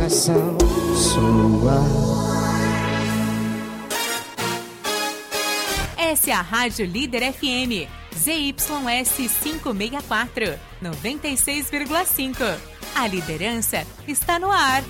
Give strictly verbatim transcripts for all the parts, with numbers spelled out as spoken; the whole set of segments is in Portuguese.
imaginação sua. Essa é a Rádio Líder F M, Z Y S quinhentos e sessenta e quatro, noventa e seis vírgula cinco. A liderança está no ar.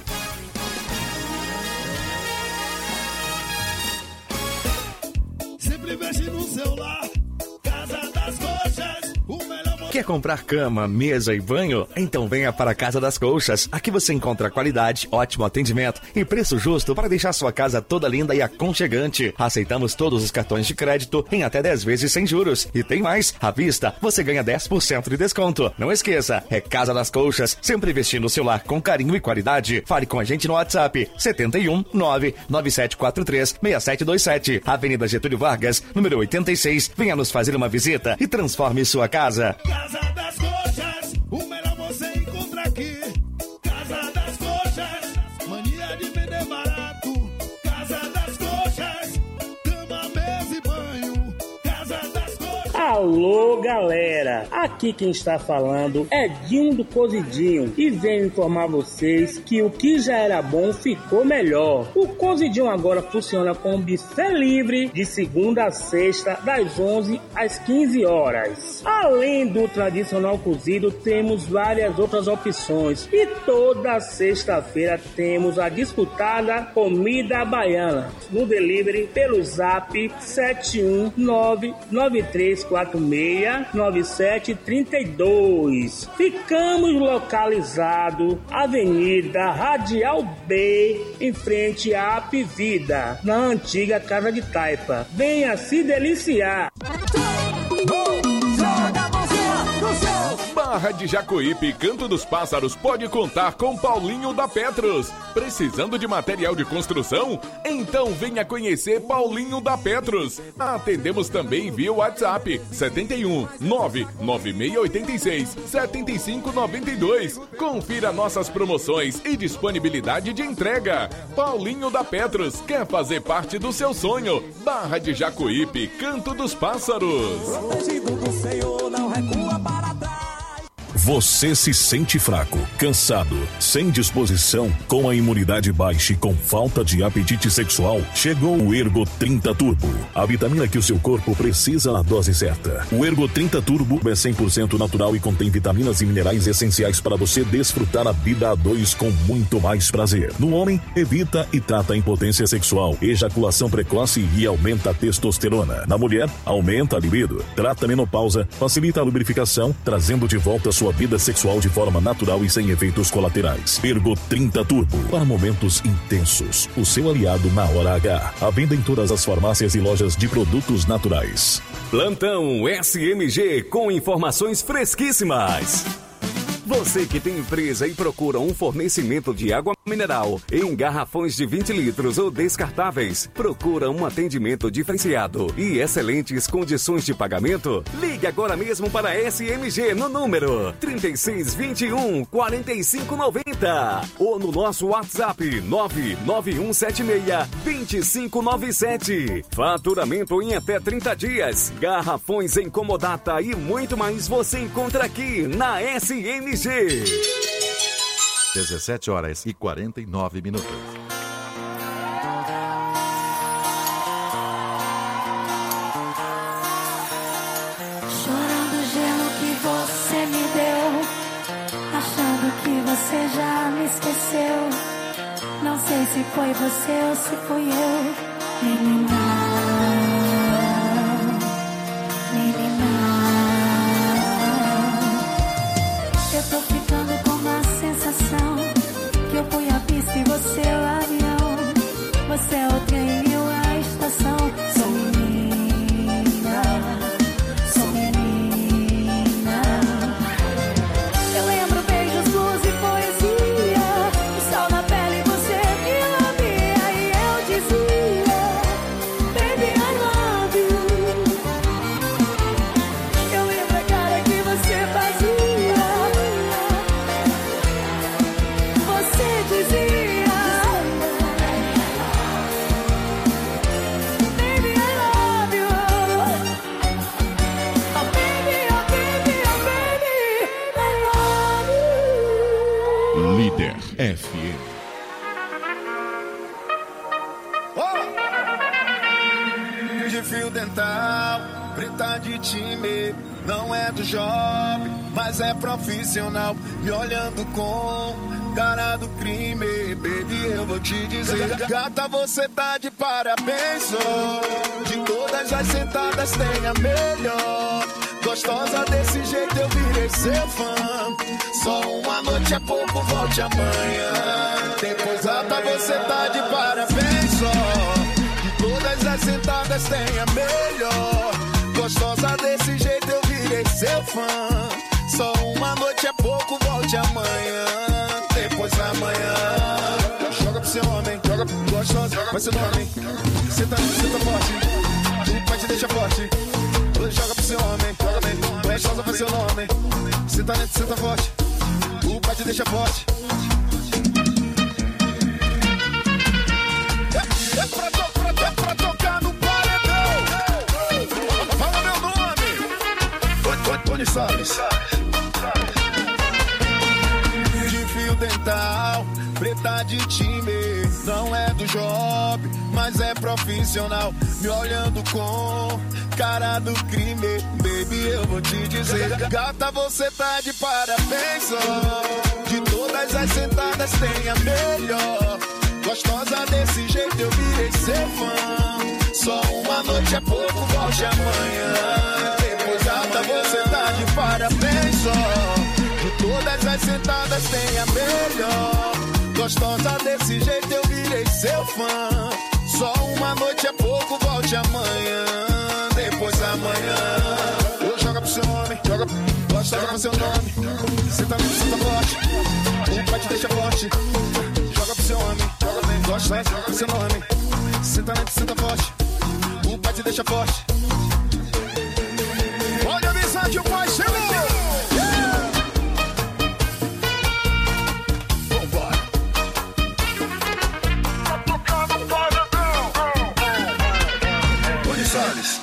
Sempre veste no celular, Casa das Coxas, o melhor. Quer comprar cama, mesa e banho? Então venha para a Casa das Colchas. Aqui você encontra qualidade, ótimo atendimento e preço justo para deixar sua casa toda linda e aconchegante. Aceitamos todos os cartões de crédito em até dez vezes sem juros. E tem mais, à vista você ganha dez por cento de desconto. Não esqueça, é Casa das Colchas, sempre vestindo o seu lar com carinho e qualidade. Fale com a gente no WhatsApp setenta e um, nove nove sete quatro três, seis sete dois sete, Avenida Getúlio Vargas, número oitenta e seis. Venha nos fazer uma visita e transforme sua casa. Casa das Coxas, o melhor você encontra aqui. Casa das Coxas, mania de vender barato. Casa das Coxas, cama, mesa e banho. Casa das Coxas. Alô, galera! Aqui quem está falando é Dinho do Cozidinho e venho informar vocês que o que já era bom ficou melhor. O Cozidinho agora funciona com buffet livre de segunda a sexta, das onze às quinze horas. Além do tradicional cozido, temos várias outras opções e toda sexta-feira temos a disputada comida baiana no delivery pelo zap sete um nove nove três quatro seis nove sete três dois. Ficamos localizados Avenida Radial B, em frente à Apivida, na antiga Casa de Taipa. Venha se deliciar! Barra de Jacuípe, Canto dos Pássaros pode contar com Paulinho da Petros. Precisando de material de construção? Então venha conhecer Paulinho da Petros. Atendemos também via WhatsApp setenta e um, nove nove seis oito seis, sete cinco nove dois. Confira nossas promoções e disponibilidade de entrega. Paulinho da Petros quer fazer parte do seu sonho. Barra de Jacuípe, Canto dos Pássaros. Protegido do Senhor, não recua para trás. Você se sente fraco, cansado, sem disposição, com a imunidade baixa e com falta de apetite sexual? Chegou o Ergo trinta Turbo, a vitamina que o seu corpo precisa na dose certa. O Ergo trinta Turbo é cem por cento natural e contém vitaminas e minerais essenciais para você desfrutar a vida a dois com muito mais prazer. No homem, evita e trata a impotência sexual, ejaculação precoce e aumenta a testosterona. Na mulher, aumenta a libido, trata a menopausa, facilita a lubrificação, trazendo de volta a sua vida sexual de forma natural e sem efeitos colaterais. Ergo trinta Turbo, para momentos intensos. O seu aliado na hora H. À venda em todas as farmácias e lojas de produtos naturais. Plantão S M G com informações fresquíssimas. Você que tem empresa e procura um fornecimento de água mineral em garrafões de vinte litros ou descartáveis, procura um atendimento diferenciado e excelentes condições de pagamento? Ligue agora mesmo para a S M G no número trinta e seis, vinte e um, quarenta e cinco, noventa ou no nosso WhatsApp nove nove um sete seis, dois cinco nove sete. Faturamento em até trinta dias, garrafões em comodata e muito mais você encontra aqui na S M G. dezessete horas e quarenta e nove minutos. Chorando o gelo que você me deu, achando que você já me esqueceu. Não sei se foi você ou se fui eu. Ele não, ele não. Eu tô ficando com uma sensação que eu fui a pista e você é o avião. Você é o trem e eu a estação. Sou menina, sou menina. Eu lembro beijos, luz e poesia, o sol na pele, você me lambia e eu dizia: de fio dental, preta de time, não é do job, mas é profissional. Me olhando com cara do crime, baby, eu vou te dizer, gata, você tá de parabéns, oh. De todas as sentadas tem a melhor. Gostosa desse jeito eu virei seu fã. Só uma noite é pouco, volte amanhã. Depois, gata, você tá de parabéns, ó. De todas as sentadas tem a melhor. Gostosa desse jeito eu virei seu fã. Só uma noite é pouco, volte amanhã. Depois amanhã. Joga pro seu homem, joga pro gostosa, vai seu nome. Senta, senta forte, o pai te deixa forte. Joga pro seu homem, joga bem, gostosa vai seu nome. Senta lento, senta forte, o pai te deixa forte. É, é, pra, to, pra, to, pra tocar no paredão. Fala meu nome, Tony Salles. De fio dental, preta de time, não é do job, mas é profissional. Me olhando com cara do crime, baby, eu vou te dizer, gata, você tá de parabéns, ó. De todas as sentadas tem a melhor. Gostosa desse jeito eu virei seu fã. Só uma noite é pouco, volte amanhã. Depois, gata, você tá de parabéns, ó. De todas as sentadas tem a melhor. Gostosa desse jeito eu virei seu fã. Só uma noite é pouco, volte amanhã. Depois amanhã. Eu joga pro seu homem, joga, gostosa pro seu nome. Senta no senta forte, o pai te deixa forte. Joga pro seu homem, joga bem, gostosa pro seu nome. Senta lento, senta forte, o pai te deixa forte. Olha a amizade, o pai chegou. Salles.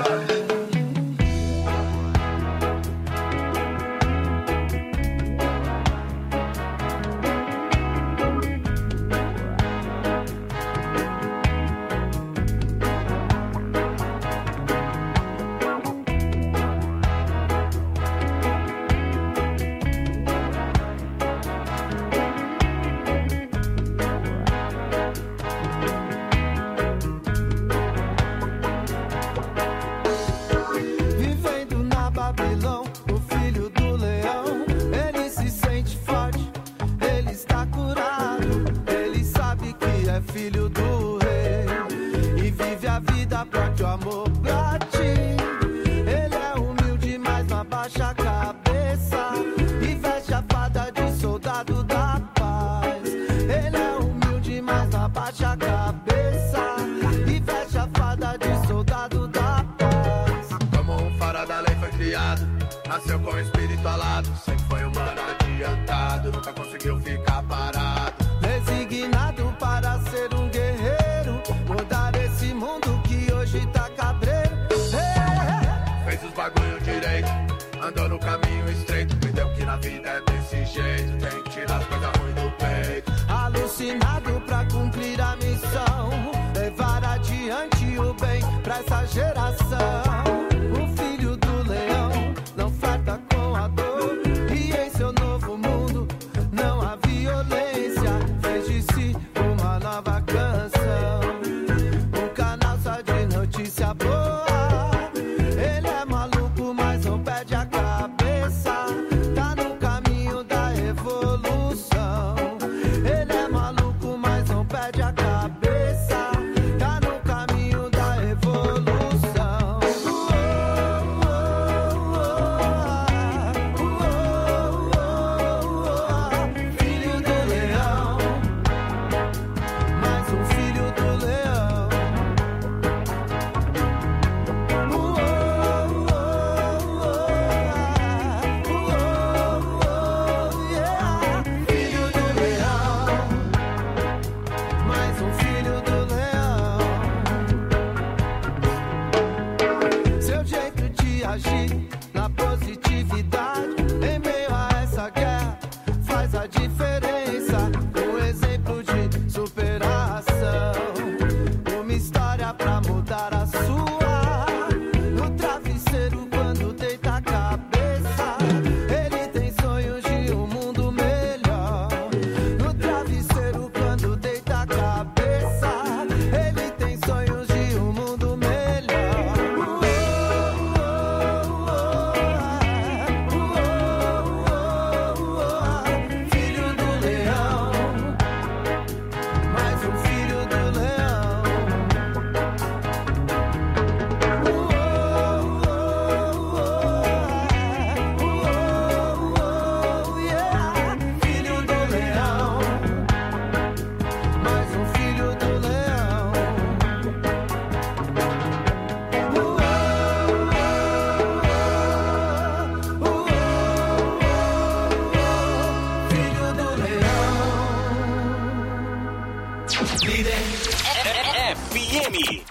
Nasceu com o espírito alado, sempre foi humano adiantado, nunca conseguiu ficar parado. Designado para ser um guerreiro, mudar esse mundo que hoje tá cabreiro. Hey! Fez os bagulho direito, andou no caminho estreito, entendeu que na vida é desse jeito, tem que tirar as coisas ruins do peito. Alucinado pra cumprir a missão, levar adiante o bem pra essa geração. Líder F M.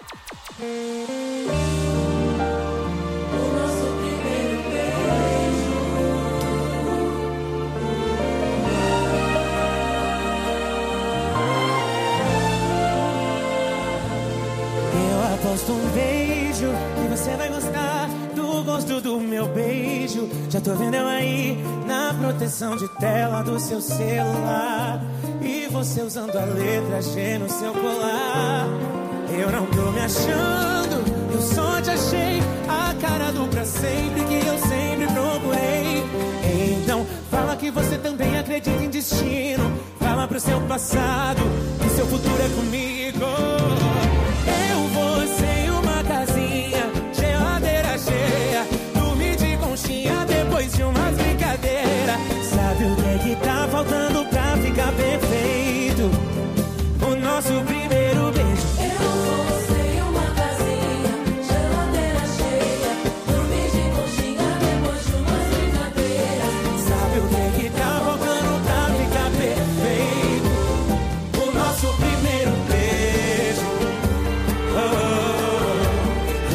Eu aposto um beijo que você vai gostar do gosto do meu beijo. Já tô vendo eu aí na proteção de tela do seu celular. E você usando a letra G no seu colar. Eu não tô me achando, eu só te achei a cara do pra sempre que eu sempre procurei. Então fala que você também acredita em destino. Fala pro seu passado que seu futuro é comigo. Eu, você e uma casinha, geladeira cheia, dormir de conchinha depois de umas brincadeiras. Sabe o que é que tá faltando pra ficar perfeito? O nosso primeiro beijo. Eu, você e uma casinha, geladeira cheia, dormir de conchinha depois de umas brincadeiras. Sabe o que é que tá faltando pra ficar perfeito? O nosso primeiro beijo. Oh,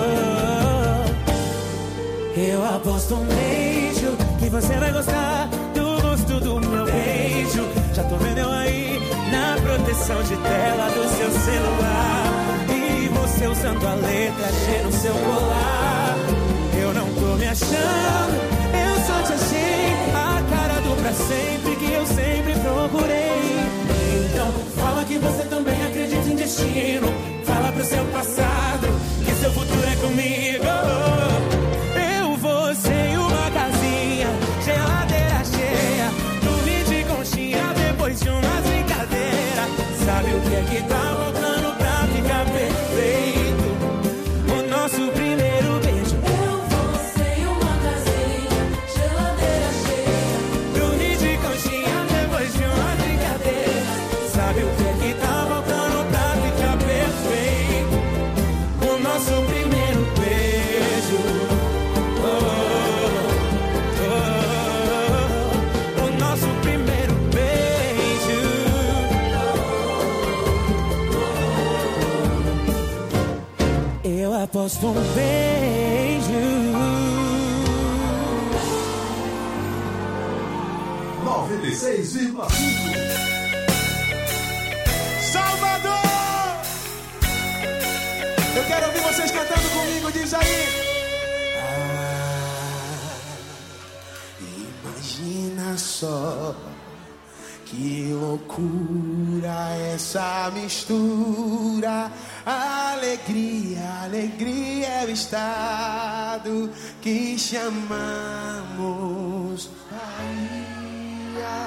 oh, oh. Eu aposto um beijo que você vai gostar do gosto do meu beijo. Já tô vendo eu aí na proteção de tela do seu celular. E você usando a letra G no seu colar. Eu não tô me achando, eu só te achei a cara do pra sempre que eu sempre procurei. Então fala que você também acredita em destino. Fala pro seu passado que seu futuro é comigo. Eu, você e uma casinha, geladeira cheia, dormir de conchinha depois de umas brincadeiras. Sabe o que é que tá faltando pra ficar perfeito? O nosso primeiro beijo. Eu, você e uma casinha, geladeira cheia, dormir de conchinha depois de umas brincadeiras. Sabe o que é que tá faltando pra ficar perfeito? O nosso primeiro beijo. Oh, oh, oh, oh. O nosso primeiro beijo. Eu aposto um beijo. noventa e seis vírgula cinco. Salvador! Eu quero ouvir vocês cantando comigo, diz aí. Ah, imagina só que loucura essa mistura. Alegria, alegria é o estado que chamamos Bahia.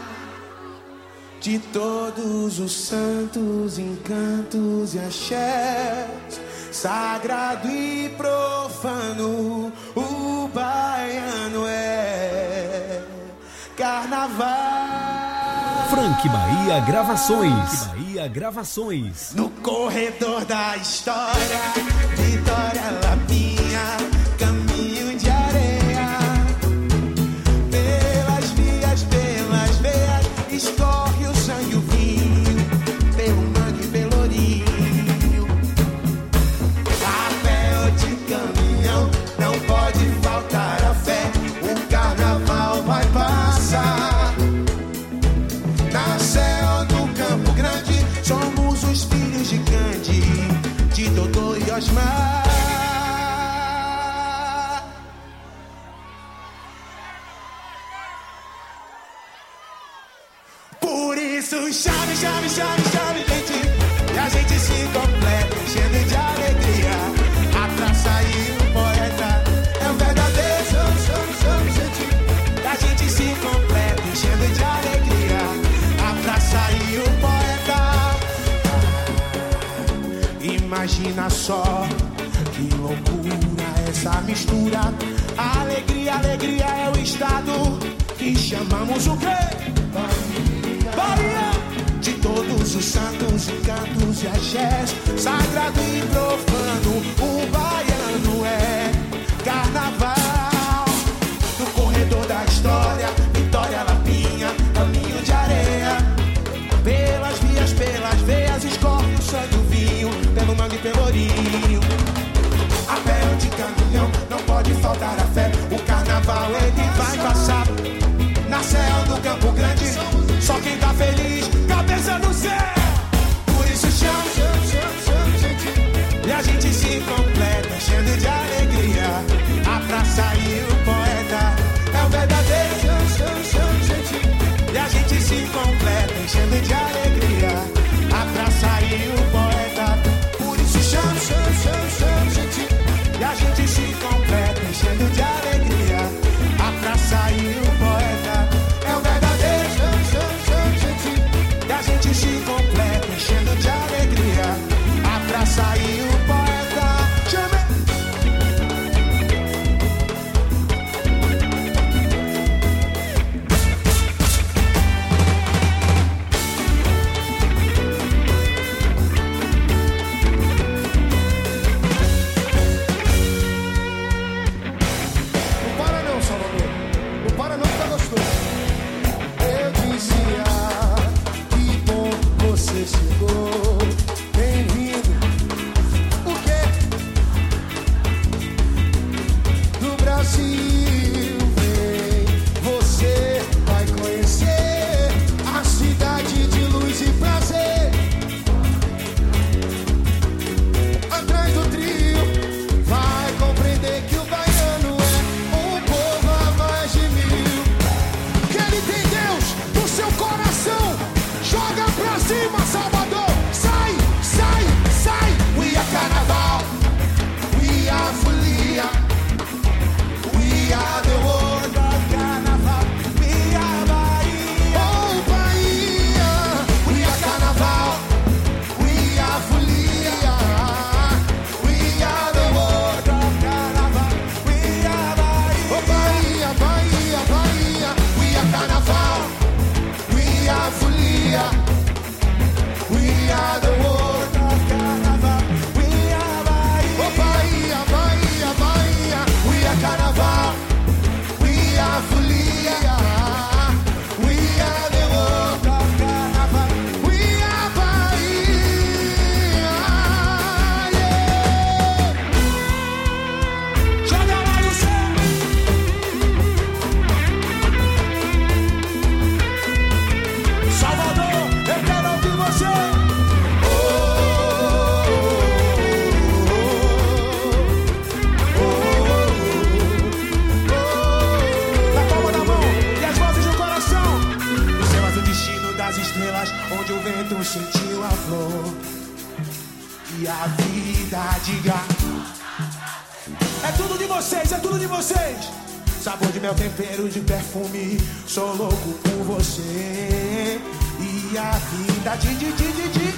De todos os santos, encantos e axés, sagrado e profano, o baiano é carnaval. Frank Bahia Gravações. Bahia Gravações. No corredor da história, Vitória Lapinha, caminho de areia. Pelas vias, pelas veias, escorre o sangue e o vinho, pelo mangue e pelo rio. A pé ou de caminhão, não pode faltar a fé. O carnaval vai passar. Na céu do Campo Grande, somos os filhos de Gandhi, de Dodô e Osmar. Por isso chame, chame, chame, chame, gente, e a gente se completa, enchendo de alegria. A praça e o poeta é um verdadeiro chame, chame, chame, gente, e a gente se completa, enchendo de alegria. A praça e o poeta. Imagina só que loucura essa mistura. Alegria, alegria é o estado que chamamos o quê? Bahia. De todos os santos, encantos e axés, sagrado e profano, o baiano é carnaval. No corredor da história, Vitória Lapinha, caminho de areia. Pelas vias, pelas feliz, cabeça no céu. Por isso chama, chama, chama, chama, gente. E a gente se completa, enchendo de alegria. A praça e o poeta é o verdadeiro chama, chama, chama, gente. E a gente se completa, enchendo de alegria. A praça e o poeta. Por isso chama, chama, chama, chama, gente. E a gente se completa, enchendo de alegria. A praça e o poeta é o verdadeiro chama, chama, chama, gente. E a gente se completa, enchendo de alegria. A praça e o poeta. Chama. Chegou, bem-vindo. O quê? Do Brasil, vem. Você vai conhecer a cidade de luz e prazer. Atrás do trio, vai compreender que o baiano é um povo a mais de mil. Que ele tem Deus no seu coração. Joga pra cima, Salvador! Sai, sai, sai! We are carnaval, we are folia, we are the world of carnaval, we are Bahia, oh Bahia! We are carnaval, we are folia, we are the world of carnaval, we are Bahia, oh Bahia, Bahia, Bahia! We are carnaval, we are folia. We are the world of carnaval. We are Bahia. Oh Bahia, Bahia, Bahia. We are carnaval. We are folia. We are the world of carnaval. We are Bahia. Yeah. Joga lá no céu. Salvador, eu quero ouvir você. Onde o vento sentiu a flor e a vida diga. É tudo de vocês, é tudo de vocês. Sabor de mel, tempero de perfume. Sou louco por você. E a vida de de de de de.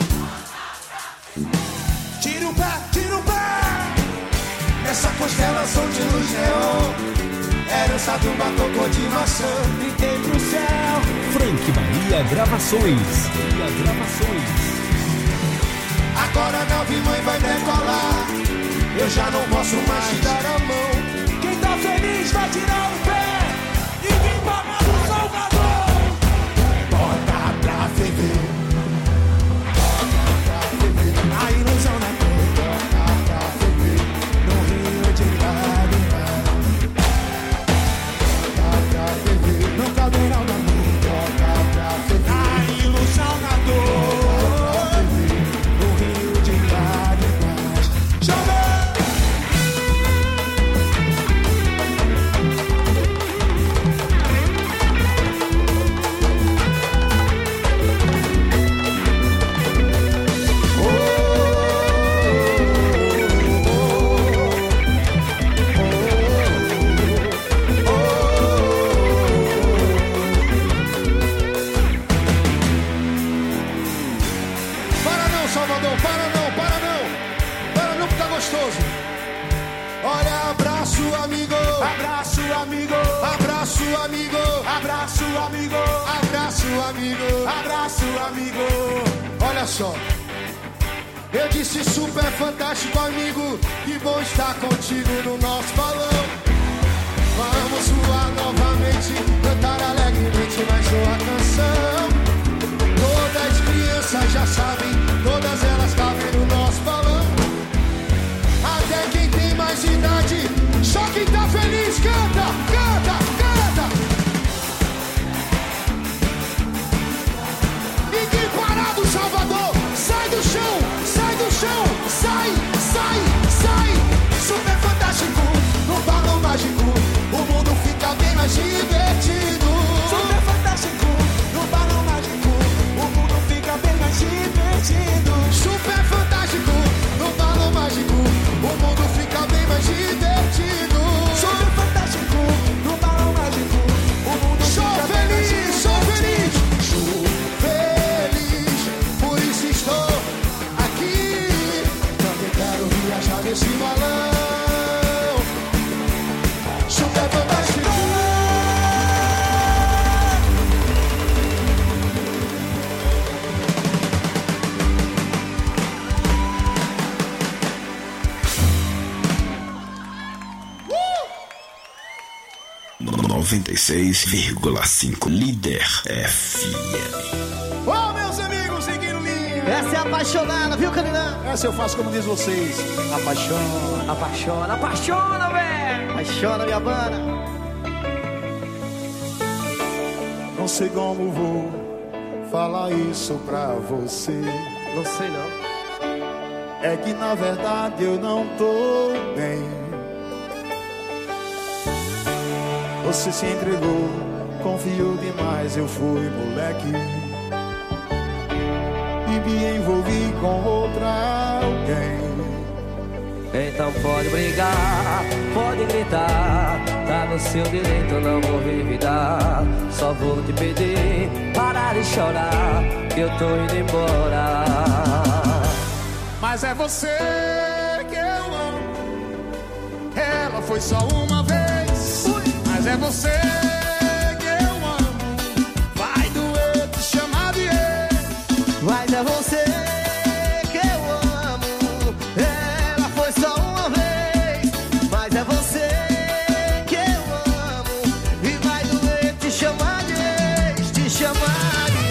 Tira o pé, tira o pé. Essa constelação de luz neon. Herança do batocô de maçã, gritei pro céu. Frank Bahia Gravações. Bahia Gravações. Agora a nave mãe vai decolar. Eu já não posso mais dar a mão. Quem tá feliz vai tirar o pé. E quem paga no Salvador, bota pra ferver. Bota pra ferver. A ilusão na cor. Bota pra ferver. No rio de lágrimas. No caldeirão da luz, a ilusão na dor, no rio de lágrimas. Chama! Olha, abraço, amigo. Abraço, amigo. Abraço, amigo. Abraço, amigo. Abraço, amigo. Abraço, amigo. Olha só. Eu disse super fantástico, amigo. Que bom estar contigo no nosso balão. Vamos voar novamente, cantar alegremente mais uma canção. Todas as crianças já sabem, todas elas cabem no nosso balão. Até quem tem mais idade, só quem tá feliz, canta, canta, canta. noventa e seis vírgula cinco Líder F M. Ô, meus amigos, seguindo linha. Essa é apaixonada, viu, Caninã? Essa eu faço como diz vocês. Apaixona. Apaixona, apaixona, velho. Apaixona, minha banda. Não sei como vou falar isso pra você. Não sei não. É que na verdade eu não tô bem. Você se entregou, confiou demais, eu fui moleque e me envolvi com outra alguém. Então pode brigar, pode gritar, tá no seu direito, não vou revidar. Só vou te pedir, parar de chorar, que eu tô indo embora. Mas é você que eu amo. Ela foi só uma vez. Mas é você que eu amo. Vai doer te chamar de ex. Mas é você que eu amo. Ela foi só uma vez. Mas é você que eu amo. E vai doer te chamar de ex. Te chamar de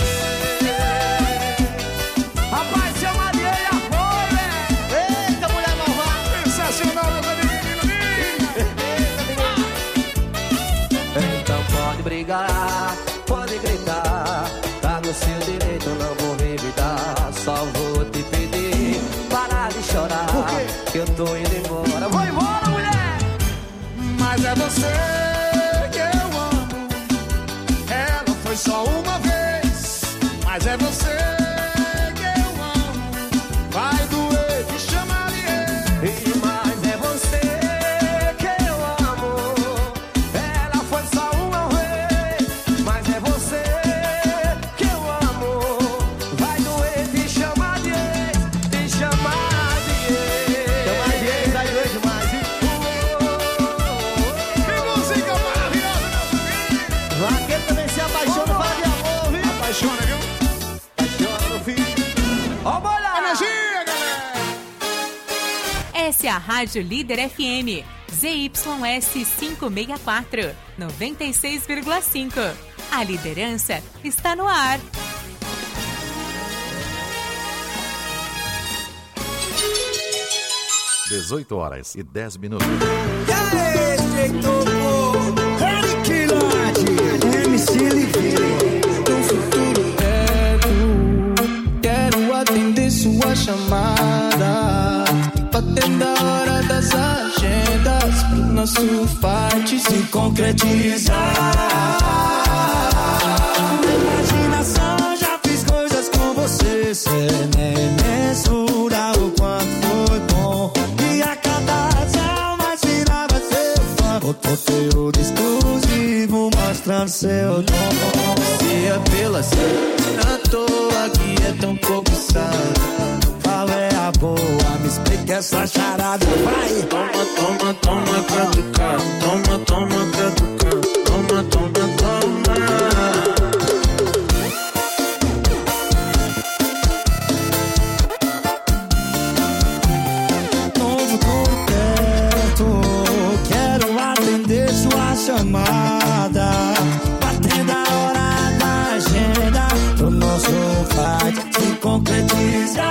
ex. Rapaz, chama de ex a fome. Eita, mulher malvada. Sensacional, meus amigos. Então pode brigar, pode gritar, tá no seu direito, não vou revidar. Só vou te pedir, parar de chorar, que eu tô indo embora. Vou embora, mulher! Mas é você que eu amo. Ela foi só uma vez. Mas é você que eu amo. Vai doer te chamar de ex. Mas é você que eu amo. Ela foi só uma vez. Mas é você que eu amo. Vai doer te chamar de ex. Te chamar de ex. Chamar de ex, vai doer demais, hein? Que música maravilhosa, meus amigos. Vaqueiro também se apaixona, fala de amor, viu? Apaixona, viu? Apaixona, meu filho. Ó, bora! Energia, galera! Essa é a Rádio Líder F M, Z Y S quinhentos e sessenta e quatro, noventa e seis vírgula cinco. A liderança está no ar. dezoito horas e dez minutos. M C Livinho, no futuro quero, quero atender sua chamada, batendo a hora das agendas, pro nosso fight se concretizar. Na imaginação já fiz coisas com você, cê nem mensura o quanto foi bom, e a cada ação mais virava seu fã, o conteúdo exclusivo mostrando seu dom. Se é pela cena, à toa que é tão cobiçada, qual é a boa? Me explica essa charada, vai! Toma, toma, toma, catucado, toma, toma, catucado, toma, toma, toma. Novo contato, quero atender sua chamada, batendo a hora da agenda, pro nosso fight se concretizar.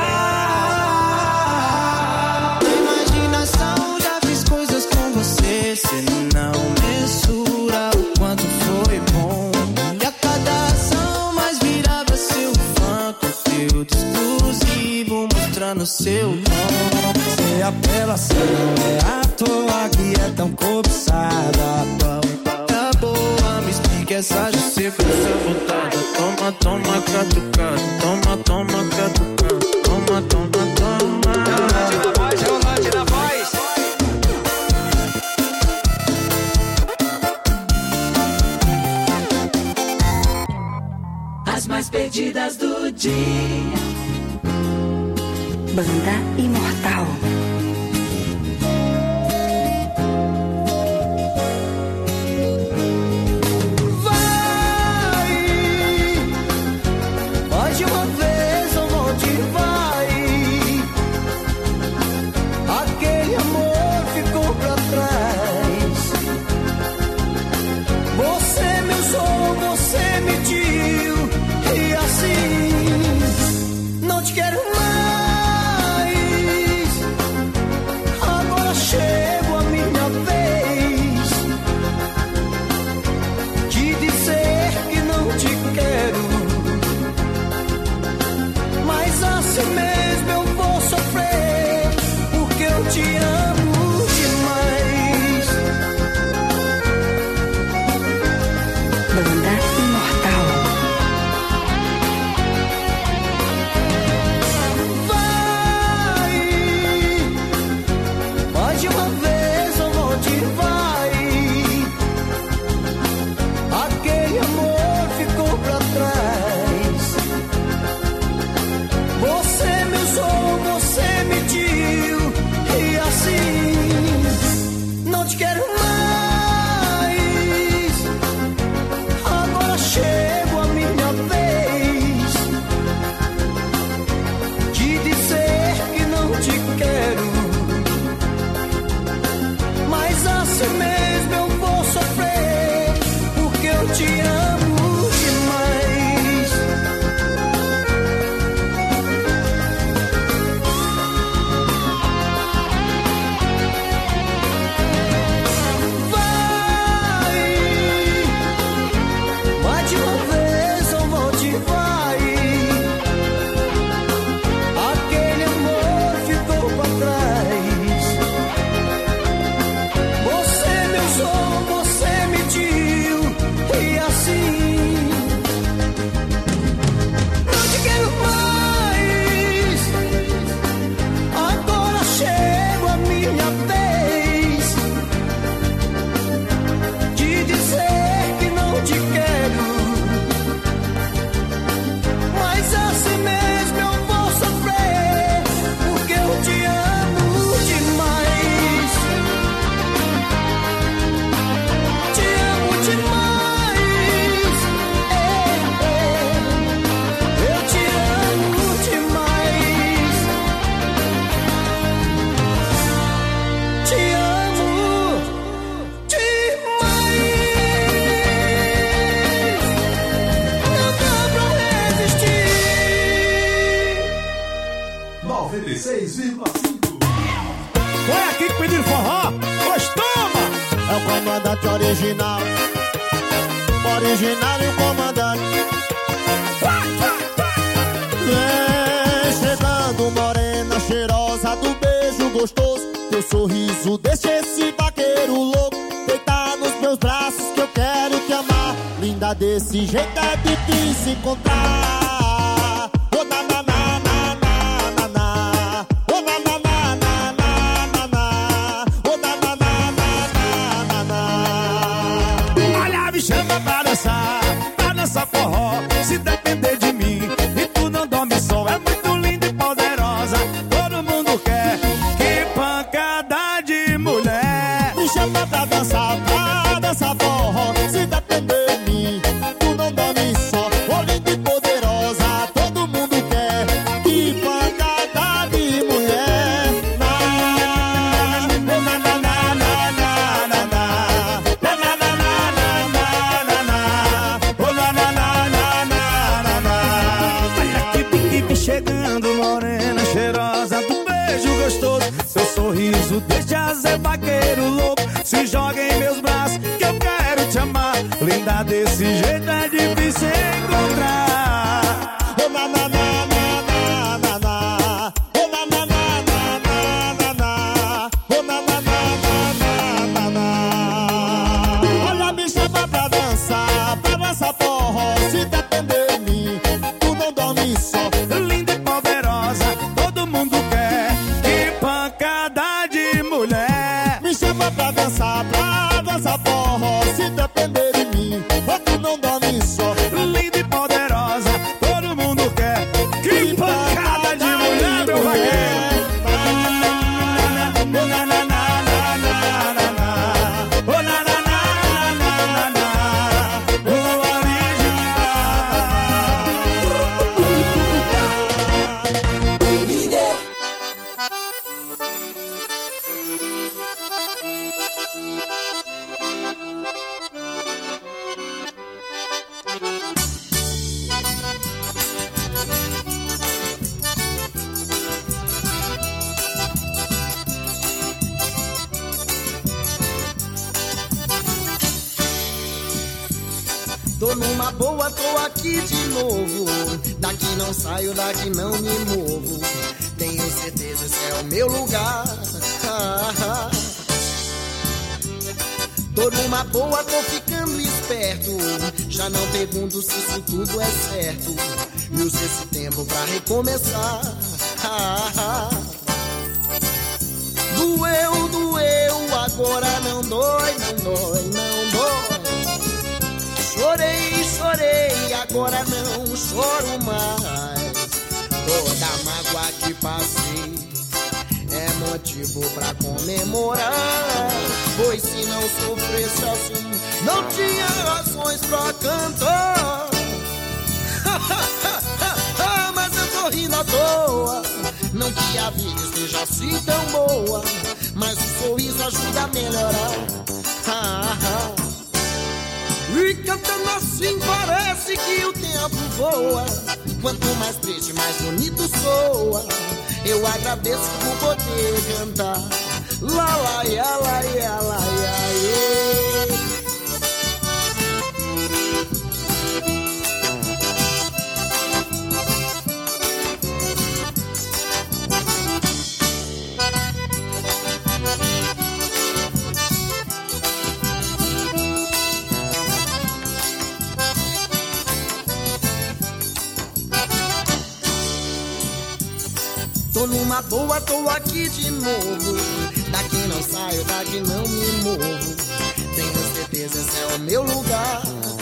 Na imaginação já fiz coisas com você, cê não mensura o quanto foi bom, e a cada ação mais virava seu fã, conteúdo exclusivo mostrando seu dom. Cê apelação é à toa que é tão cobiçada, tá boa, me explica essa justiça com essa vontade. Toma, toma, catucado, toma, toma, catucado, toma, toma, toma. Relate na voz, relate na voz. As mais pedidas do dia. Banda Imortal. Hoje uma vez um monte vai, aquele amor ficou pra trás. quero mais. Agora chego a minha vez de dizer que não te quero, mas assim mesmo eu vou sofrer, porque eu te amo demais. Banda Imortal. Mais de uma vez eu vou te vai. Aquele amor ficou pra trás. Você me usou, você mentiu, e assim não te quero mais. Agora chego a minha vez de dizer que não te quero, mas assim mesmo eu vou sofrer, porque eu te amo demais. Vai, mais de uma vez eu vou te vai. Aquele amor ficou pra trás. Você me usou, você mentiu, e assim não te quero mais. Agora chego a minha vez de dizer que não te quero, mas assim mesmo eu vou sofrer, porque eu te amo demais. Te amo demais. É, é. Eu te amo demais. Te amo demais. Não dá pra resistir. noventa e seis vírgula cinco. Foi aqui que pediram forró? Pois toma! É o comandante original. Original e o comandante. Vem chegando morena cheirosa do beijo gostoso. Teu sorriso deixa esse vaqueiro louco deitar nos meus braços que eu quero te amar. Linda desse jeito é difícil encontrar. Oh, na, na, na, na, na, na, na. Oh, na, na, na, na, na, na, na. Oh, na, na, na, na, na, na, na. Olha, me chama pra dançar, pra dançar forró. Se depender de mim e tu não dorme só, é muito linda e poderosa. Todo mundo quer, que pancada de mulher. Me chama pra dançar, pra dançar forró. Se depender de mim, tu não dorme só. Oh, linda e poderosa, todo mundo quer, que pancada de mulher. Na, na, na, na, na, na, na, na, na. Na, na, na, na, na, na, na, na. Oh, na, na, na, na, na, na, na. Olha que pique chegando, morena cheirosa do beijo gostoso. Seu sorriso deixa Zé Vaqueiro louco. Se joga em meus braços que eu quero te amar. Linda desse jeito é difícil encontrar. Oh, na, na, na, na, na, na, na. Oh, na, na, na, na, na, na, na. Oh, na, na, na, na, na, na, na. Olha, me chama pra dançar, pra dançar forró. Se depender de mim, tu não dorme só. Linda e poderosa, todo mundo quer, que pancada de mulher. Me chama pra dançar, pra dançar forró. Se depender de mim, tu não dorme só. Linda Tô numa boa, tô aqui de novo. Daqui não saio, daqui não me movo. Tenho certeza esse é o meu lugar. Tô numa boa, tô ficando esperto. Já não pergunto se isso tudo é certo. E uso esse tempo pra recomeçar. Doeu, doeu, agora não dói, não dói, não dói. Chorei, chorei, agora não choro mais. Toda mágoa que passei é motivo pra comemorar. Pois se não sofresse assim, não tinha razões pra cantar. Mas eu tô rindo à toa. Não que a vida esteja assim tão boa, mas o sorriso ajuda a melhorar. E cantando assim parece que o tempo voa. Quanto mais triste, mais bonito soa. Eu agradeço por poder cantar. Lá, lá, ia, lá, ia, lá, ia, ia. Tô numa boa, tô aqui de novo. Daqui não saio, daqui não me movo. Tenho certeza esse é o meu lugar.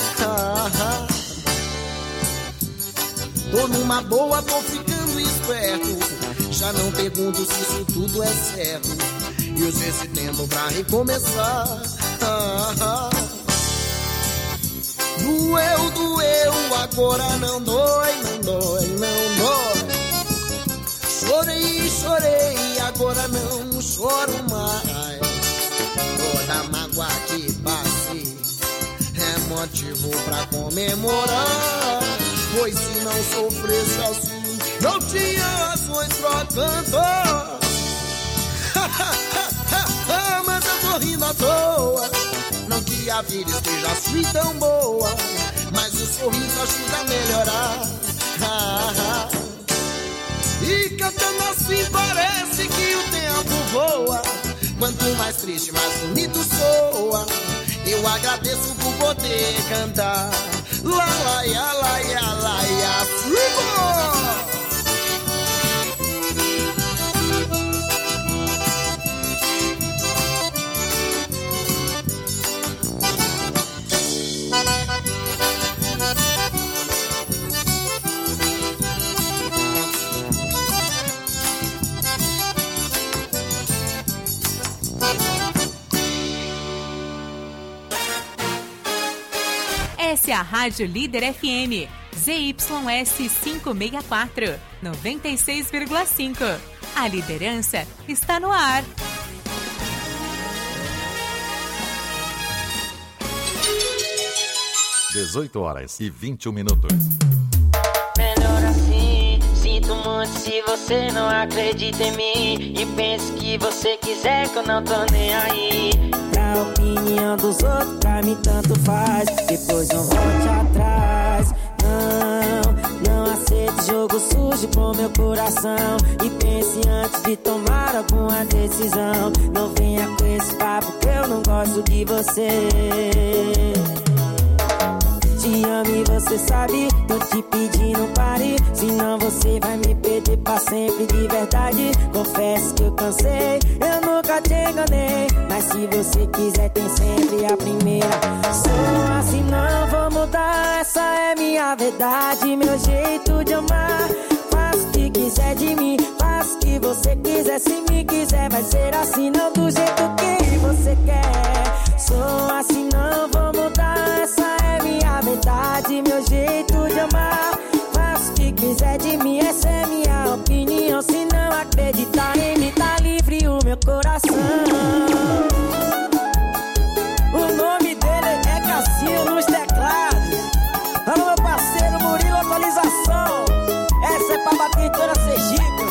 Tô numa boa, tô ficando esperto. Já não pergunto se isso tudo é certo. E uso esse tempo pra recomeçar. Doeu, doeu, agora não dói, não dói, não dói. Chorei, chorei, agora não choro mais. Toda mágoa que passei é motivo pra comemorar. Pois se não sofresse assim, não tinha razões pra cantar. Mas eu tô rindo à toa. Não que a vida esteja assim tão boa, mas o sorriso ajuda a melhorar. E cantando assim parece que o tempo voa. Quanto mais triste, mais bonito soa. Eu agradeço por poder cantar. Lá, lá, ia, lá, ia, lá, ia, Essa é a Rádio Líder F M, Z Y S quinhentos e sessenta e quatro, noventa e seis vírgula cinco. A liderança está no ar. dezoito horas e vinte e um minutos. Melhor assim, sinto muito se você não acredita em mim. E pense que você quiser que eu não tô nem aí. Pra opinião dos outros, pra mim tanto faz. Depois não volte atrás. Não, não aceite jogo sujo com meu coração. E pense antes de tomar alguma decisão. Não venha com esse papo que eu não gosto de você. Te amo e você sabe, tô te pedindo pare. Senão você vai me perder pra sempre de verdade. Confesso que eu cansei, eu nunca te enganei. Mas se você quiser tem sempre a primeira. Sou assim, não vou mudar, essa é minha verdade. Meu jeito de amar, faço o que quiser de mim. Faço o que você quiser, se me quiser vai ser assim, não do jeito que você quer. Sou assim, não vou mudar, essa é minha verdade, meu jeito de amar. Faço o que quiser de mim, essa é minha opinião. Se não acreditar em mim, tá livre o meu coração. O nome dele é Cassinho nos teclados. Alô, meu parceiro Murilo, atualização. Essa é pra bater toda Sergipe,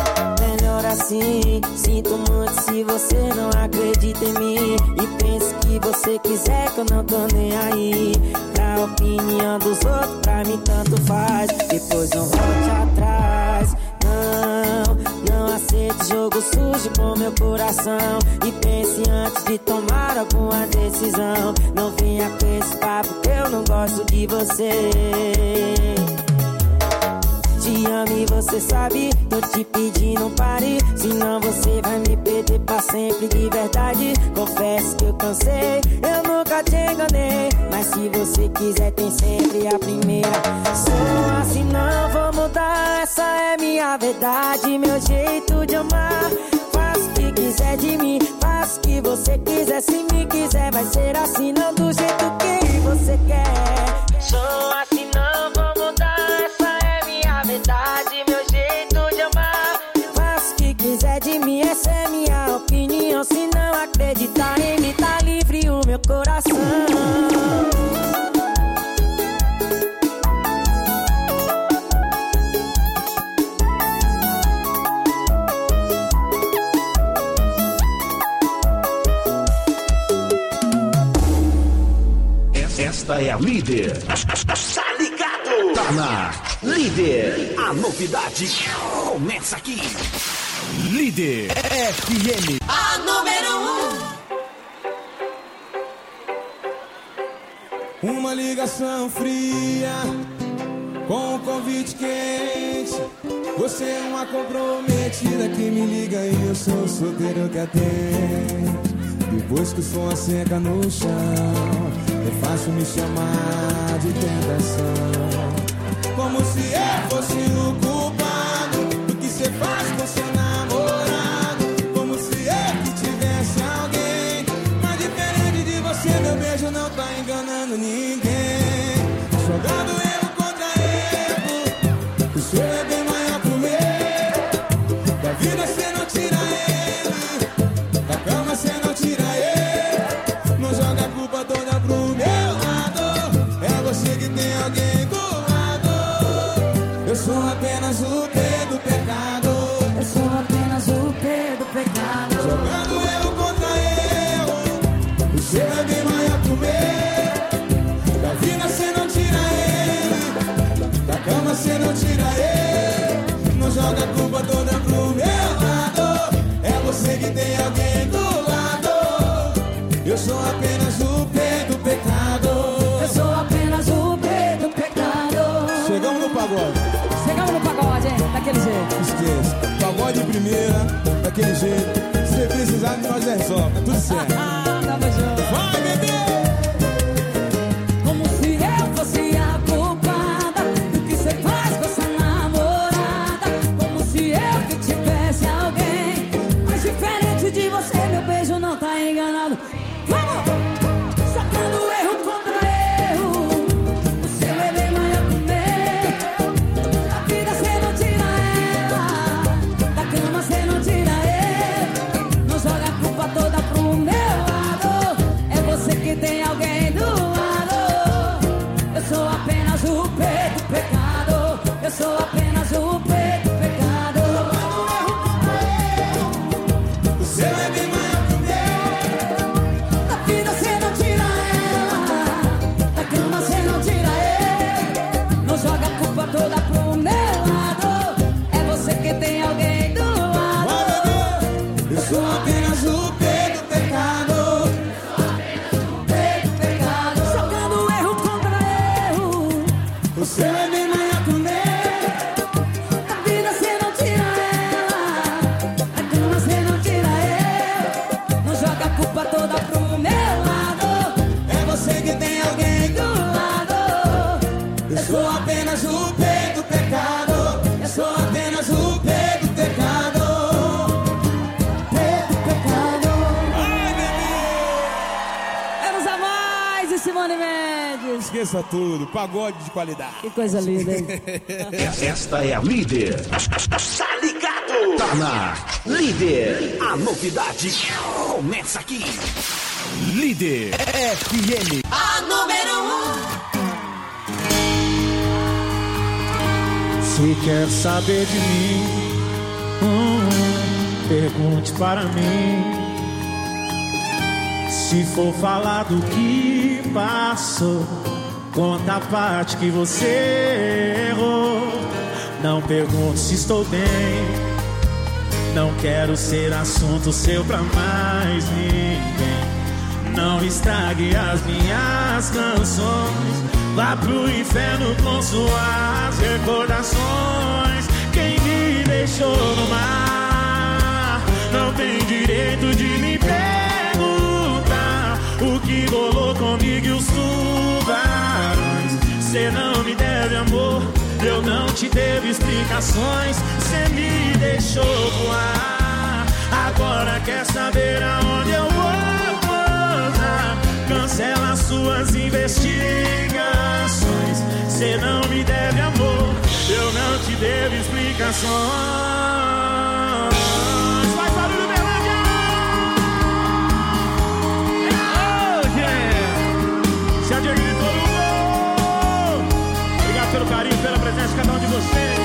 melhor assim, sinto muito se você não acredita em mim. E penso que se você quiser que eu não tô nem aí. Pra opinião dos outros, pra mim tanto faz. Depois não volte atrás. Não, não aceite jogo sujo com meu coração. E pense antes de tomar alguma decisão. Não venha com esse papo que eu não gosto de você. Te amo e você sabe, tô te pedindo não pare. Senão você vai me perder pra sempre de verdade. Confesso que eu cansei, eu nunca te enganei. Mas se você quiser tem sempre a primeira. Sou assim, não vou mudar, essa é minha verdade. Meu jeito de amar, faça o que quiser de mim. Faça o que você quiser, se me quiser vai ser assim, não do jeito que você quer. Sou assim, não vou mudar, essa é minha verdade, meu jeito de amar. Faça o que quiser de mim, essa é minha opinião. Se não acreditar em mim, tá livre o meu coração. Esta é a líder. Tá ligado? Tá na líder. A novidade começa aqui. Líder F M. A número um. Uma ligação fria com um convite quente. Você é uma comprometida que me liga e eu sou o solteiro que atende. Depois que o som seca no chão, é fácil me chamar de tentação. Como se eu fosse o culpado do que cê faz com seu namorado. Como se eu que tivesse alguém. Mas diferente de você, meu beijo não tá enganando ninguém. Jogando erro contra erro, o seu é bem maior que o meu. Da vida cê não tira ele, da cama cê não tira ele. Não joga a culpa toda pro meu lado. É você que tem alguém do lado. Eu sou apenas o P do pecado. Eu sou apenas o P do pecado. Jogando erro contra erro, o seu é bem maior que o meu. Da vida cê não tira ele, da cama cê não tira ele. Não joga a culpa toda pro meu lado. É você que tem alguém do lado. Eu sou apenas o P do pecado. Eu sou apenas o P do pecado. Chegamos no pagode. Chegamos no pagode, hein? Daquele jeito. Esqueça. Pagode primeira, daquele jeito. Se precisar de nós resolve, tá tudo certo. Tamo junto. Vai, bebê! Como se eu fosse a culpada do que cê faz com essa namorada. Como se eu que tivesse alguém. Mas diferente de você, meu beijo não tá enganado. Vamos! Sacando erro contra erro, o seu é bem maior que o meu. Da vida cê não tira ela, da cama cê não tira ele. Não joga a culpa toda pro meu lado. É você que tem alguém do lado. Eu sou apenas o P do pecado. Eu sou apenas o P do pecado. O seu é bem maior que o meu. Da vida cê não tira ela, da cama cê não tira ele. Não joga a culpa toda pro meu lado. É você que tem alguém do lado. Eu sou apenas o P do pecado. P do pecado. Jogando erro contra erro. O seu é bem maior que o meu. Da vida cê não tira ela, da cama cê não tira ele. Não joga a culpa toda pro meu lado. É você que tem alguém do lado. Eu sou apenas o P do pecado. Eu sou apenas o P do pecado. P do pecado. Ai, bebê! Menos a mais e Simone Mendes. Esqueça tudo, pagode de qualidade. Que coisa linda, hein? Esta é a líder. Tá ligado? Tá na líder. A novidade começa aqui. Líder F M. A número um. Se quer saber de mim, hum, pergunte para mim. Se for falar do que passou, conta a parte que você errou. Não pergunto se estou bem, não quero ser assunto seu pra mais ninguém. Não estrague as minhas canções, vá pro inferno com suas recordações. Quem me deixou no mar não tem direito de me perguntar o que rolou comigo e os tubarões. Cê não me deve amor, eu não te devo explicações. Cê me deixou voar, agora quer saber aonde eu vou pousar. Cancela suas investigações. Cê não me deve amor, eu não te devo explicações. Vai barulho, Berlândia! Oh, yeah! Se adquiriu todo mundo! Obrigado pelo carinho, pela presença de cada um de vocês.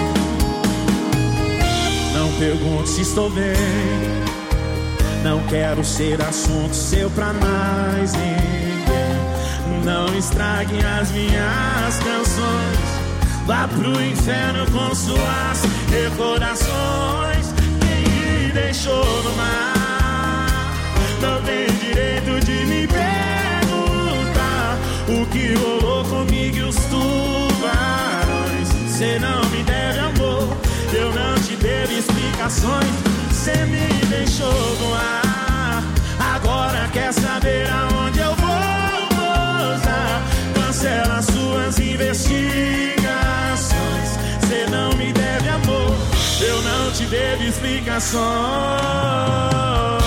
Não pergunto se estou bem, não quero ser assunto seu pra mais ninguém. Não estraguem as minhas canções, vá pro inferno com suas recordações. Quem me deixou no mar não tem direito de me perguntar o que rolou comigo e os tubarões. Cê não me deve amor, eu não te devo explicações. Cê me deixou voar, agora quer saber aonde eu vou pousar. Cancela suas investigações. Cê não me deve amor, eu não te devo explicações.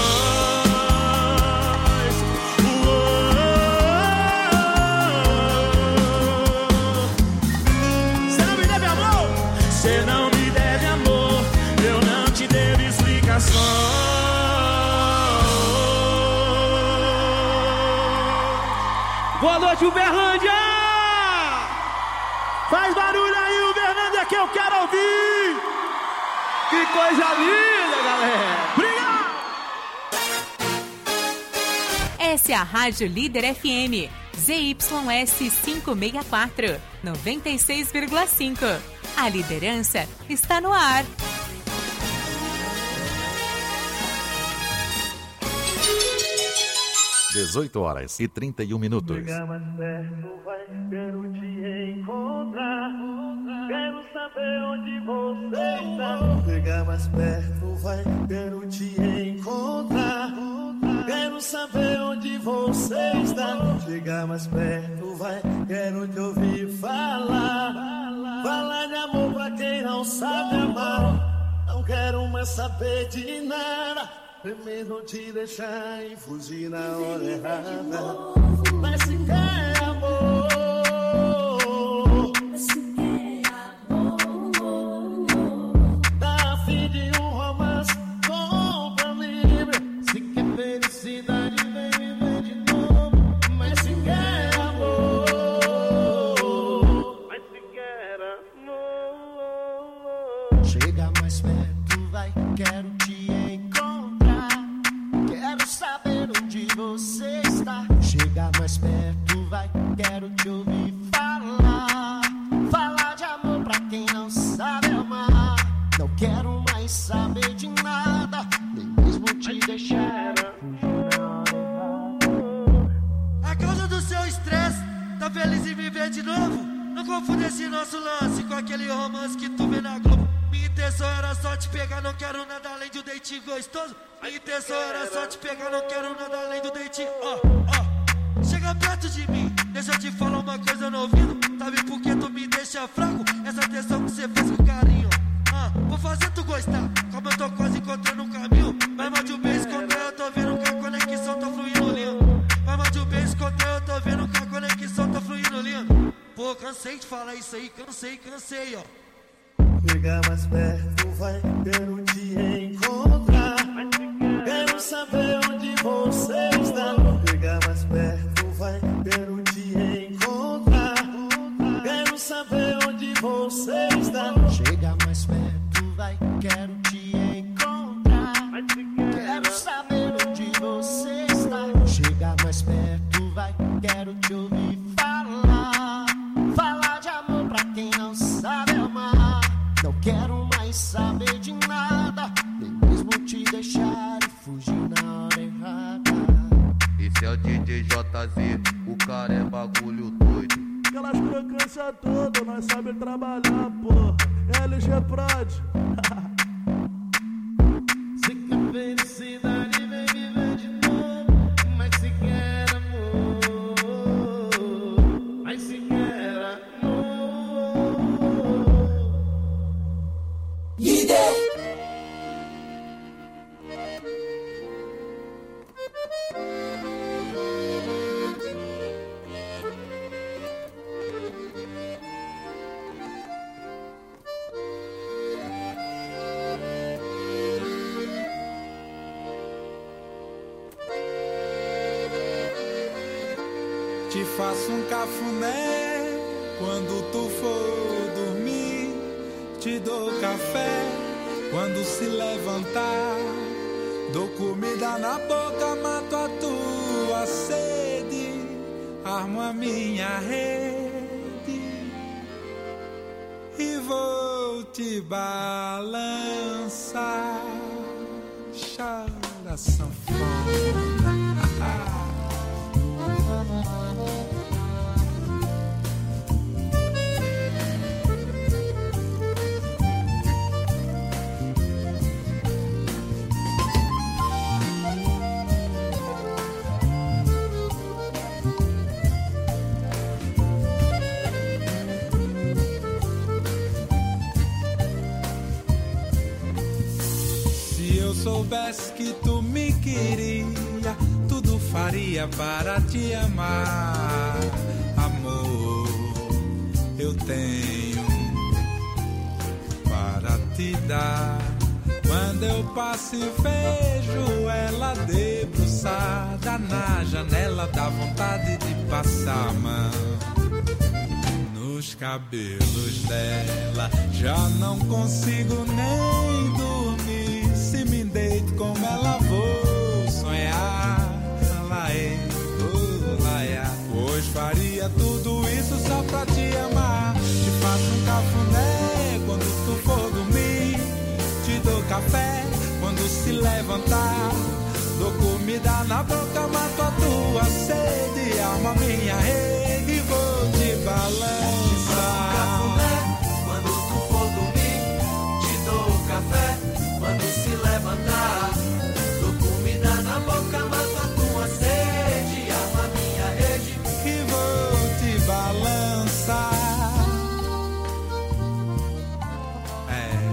Cê não me deve amor, cê não me deve amor, eu não te devo explicações. Boa noite, Uberlândia! Faz barulho aí, Uberlândia, que eu quero ouvir! Que coisa linda, galera! Obrigado! Essa é a Rádio Líder F M, Z Y S quinhentos e sessenta e quatro, noventa e seis vírgula cinco. A liderança está no ar. dezoito horas e trinta e um minutos. Chega mais perto, vai, quero te encontrar. Quero saber onde você está. Chega mais perto, vai, quero te encontrar. Quero saber onde você está. Chega mais perto, vai, quero te ouvir falar. Falar de amor pra quem não sabe amar. Não quero mais saber de nada. Primeiro te deixar e fugir na hora errada. Mas se quer amor, mas se quer amor, tá a fim de um romance, compra livre. Se quer felicidade, vem viver de novo. Mas se quer amor, mas se quer amor. Chega mais perto, vai, quero te saber onde você está. Chega mais perto, vai, quero te ouvir falar. Falar de amor pra quem não sabe amar. Não quero mais saber de nada, nem mesmo te deixar. A causa do seu estresse, tá feliz em viver de novo? Não confunde esse nosso lance com aquele romance que tu vê na Globo. Minha intenção era só te pegar, não quero nada além de um date gostoso. Minha intenção era só te pegar, não quero nada além do date. Ó, oh, ó, oh. Chega perto de mim, deixa eu te falar uma coisa no ouvido. Sabe por que tu me deixa fraco? Essa atenção que você fez com carinho. Ah, vou fazer tu gostar, como eu tô quase encontrando um caminho. Vai mal de um beijo contra eu tô vendo que a conexão tá fluindo lindo. Vai mal de um beijo contra eu tô vendo que a conexão tá fluindo lindo. Pô, cansei de falar isso aí, cansei, cansei, ó. Chega mais perto, vai, quero te encontrar. Quero saber onde você está. Chega mais perto, vai, quero te encontrar. Quero saber onde você está. Chega mais perto, vai, quero te encontrar. Quero saber onde você está. Chega Não quero mais saber de nada, nem mesmo te deixar e fugir na hora errada. Esse é o D J J Z, o cara é bagulho doido. Aquelas crocâncias todas, nós sabe trabalhar, porra. L G Prod. Se quer felicidade, vem viver de novo. Mas se quer amor, mas se quer amor. Líder. Te faço um cafuné quando tu for dormir. Te dou café quando se levantar. Dou comida na boca, mato a tua sede. Armo a minha rede e vou te balançar. Chora sanfona. Soubesse que tu me queria, tudo faria para te amar. Amor, eu tenho para te dar. Quando eu passo e vejo ela debruçada na janela, dá vontade de passar a mão nos cabelos dela. Já não consigo nem dormir. Se me deito com ela vou sonhar. Laê, oh, laê. Pois faria tudo isso só pra te amar. Te faço um cafuné quando tu for dormir. Te dou café quando se levantar. Dou comida na boca, mato a tua sede. Arma minha rede e vou te balançar. Te faço um cafuné quando tu for dormir. Te dou café quando se levantar. Dou comida na boca, mato a tua sede. Arma minha rede e vou te balançar. É.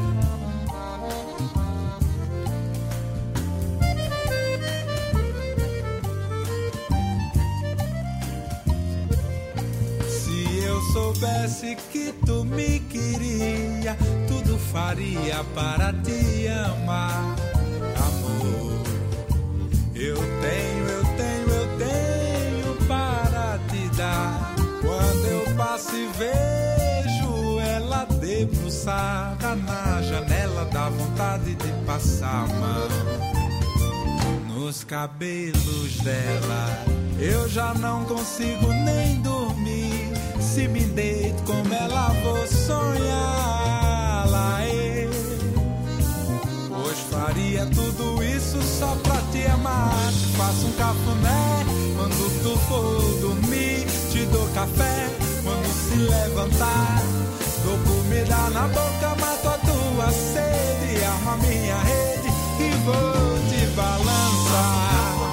Se eu soubesse que tu me queria, tudo faria para te amar. Amor, eu tenho, eu tenho, eu tenho para te dar. Quando eu passo e vejo ela debruçada na janela, dá vontade de passar a mão nos cabelos dela. Eu já não consigo nem dormir. Se me deito com ela vou sonhar. Laê. Pois faria tudo isso só pra te amar. Te faço um cafuné quando tu for dormir. Te dou café quando se levantar. Dou comida na boca, mato a tua sede. Armo a minha rede e vou te balançar.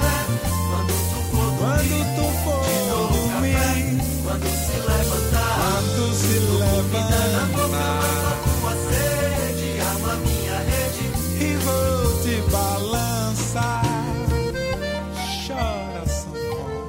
Quando tu for dormir, quando se levantar, quando se levantar, na boca, mato a tua sede, arma minha rede e vou te balançar. Chora, sanfona.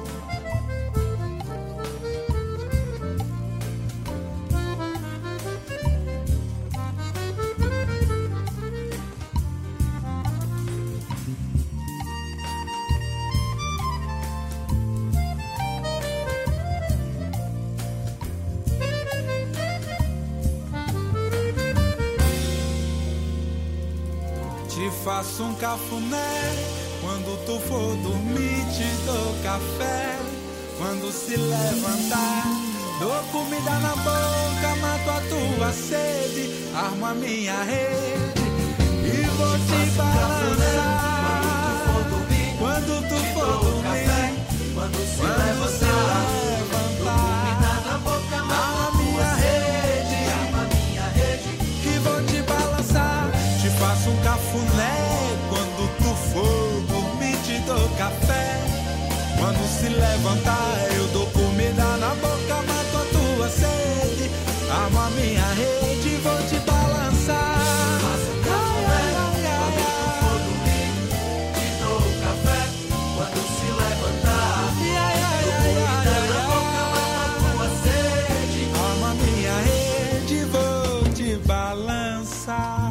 Te faço um cafuné quando tu for dormir. Te dou café quando se levantar. Dou comida na boca, mato a tua sede, armo a minha rede e vou te balançar. Quando tu for dormir, quando se levantar, comida na boca, mato a minha rede, armo a minha rede e vou te balançar. Te faço um cafuné, quando tu for dormir te dou café. Quando se levantar eu dou comida na boca, mato a tua sede, armo a minha rede e vou te balançar. Faço um café, quando tu for dormir, te dou café. Quando se levantar, comida na boca, mato a tua sede, armo a minha rede e vou te balançar.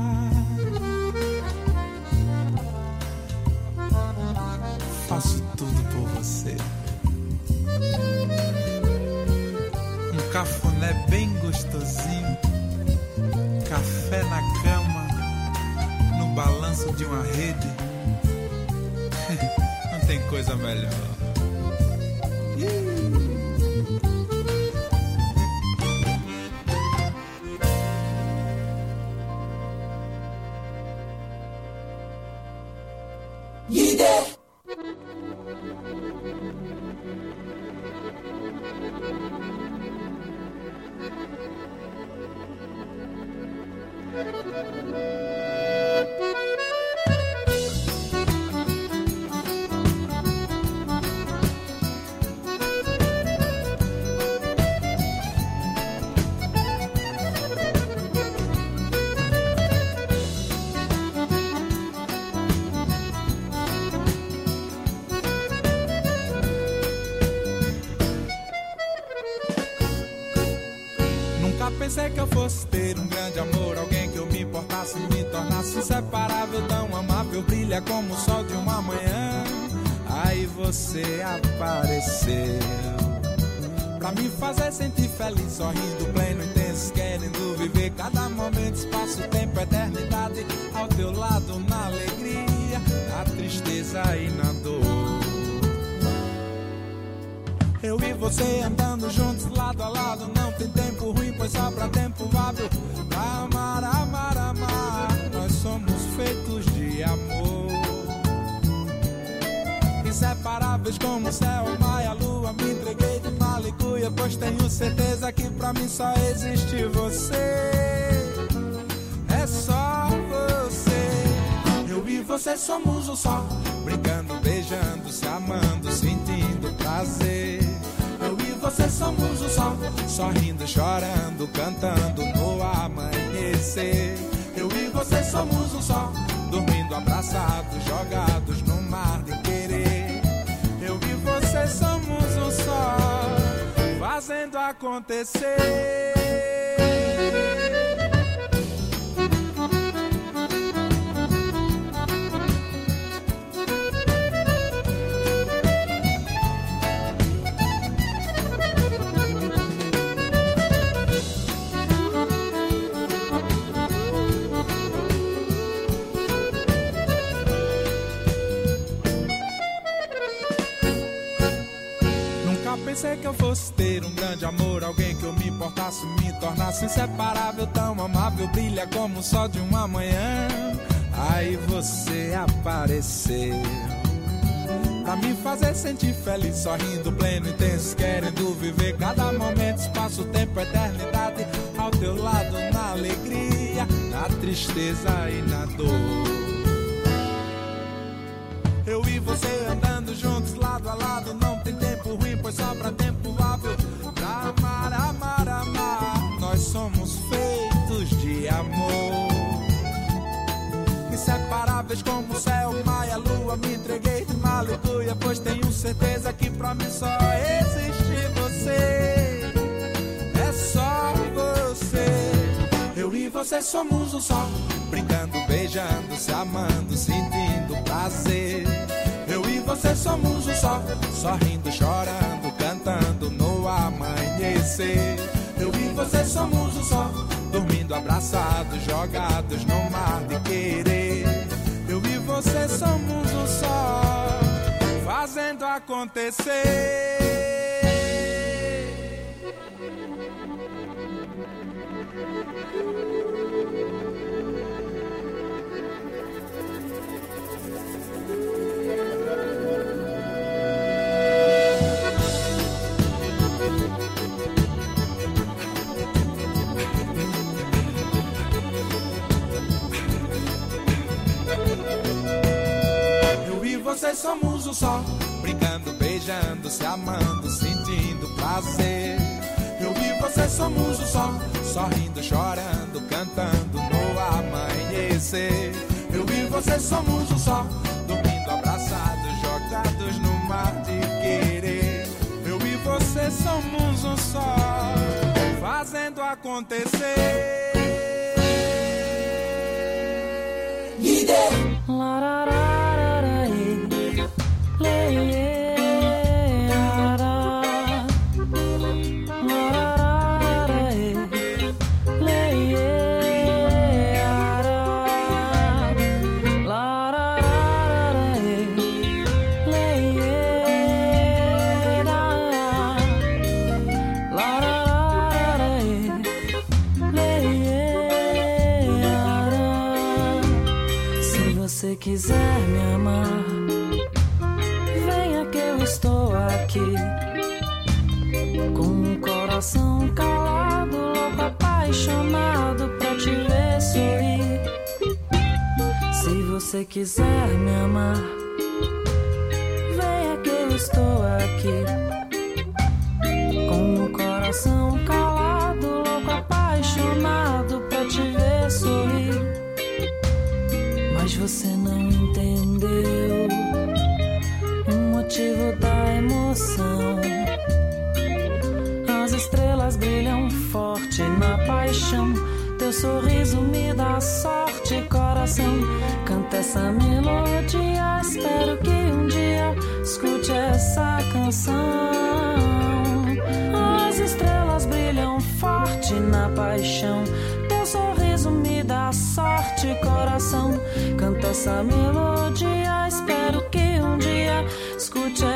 Faço tudo por você. Um cafuné bem gostosinho, café na cama, no balanço de uma rede. Não tem coisa melhor. Líder. Pensei que eu fosse ter um grande amor, alguém que eu me importasse, me tornasse inseparável, tão amável, brilha como o sol de uma manhã. Aí você apareceu pra me fazer sentir feliz, sorrindo, pleno, intenso, querendo viver cada momento, espaço, tempo, eternidade, ao teu lado, na alegria, na tristeza e na dor. Eu e você andando juntos, lado a lado, não tem tempo ruim, pois sobra tempo hábil. Amar, amar, amar, nós somos feitos de amor. Inseparáveis como o céu, o mar e a lua, me entreguei de malicuia, pois tenho certeza que pra mim só existe você. É só você. Eu e você somos um só, brincando, beijando, se amando, sentindo prazer. Eu e você somos um só, sorrindo, chorando, cantando no amanhecer. Eu e você somos um só, dormindo abraçados, jogados no mar de querer. Eu e você somos um só, fazendo acontecer. Pensei que eu fosse ter um grande amor, alguém que eu me importasse, me tornasse inseparável, tão amável, brilha como o sol de uma manhã. Aí você apareceu pra me fazer sentir feliz, sorrindo, pleno, intenso, querendo viver cada momento, espaço, tempo, eternidade, ao teu lado, na alegria, na tristeza e na dor. Eu e você andando juntos, lado a lado, não tem tempo ruim, pois sobra tempo hábil pra amar, amar, amar. Nós somos feitos de amor, inseparáveis como o céu, o mar e a lua, me entreguei de malicuia, pois tenho certeza que pra mim só existe você. É só você. Eu e você somos um só, brincando, beijando, se amando, sentindo prazer. Eu e você somos um só, sorrindo, chorando, cantando no amanhecer. Eu e você somos um só, dormindo abraçados, jogados no mar de querer. Eu e você somos um só, fazendo acontecer. Vocês somos um só, brincando, beijando, se amando, sentindo prazer. Eu e você somos um só, sorrindo, chorando, cantando no amanhecer. Eu e você somos um só, dormindo, abraçados, jogados no mar de querer. Eu e você somos um só, fazendo acontecer. Líder. Larará. Se quiser me amar, venha que eu estou aqui, com o coração calado, louco, apaixonado pra te ver sorrir. Se você quiser me amar, venha que eu estou aqui, com o coração calado, louco, apaixonado pra te ver sorrir. Mas você não entendeu o motivo da emoção. As estrelas brilham forte na paixão. Teu sorriso me dá sorte, coração. Canta essa melodia, espero que um dia escute essa canção. As estrelas brilham forte na paixão. Teu sorriso me dá sorte, coração. Canta essa melodia, espero que um dia escute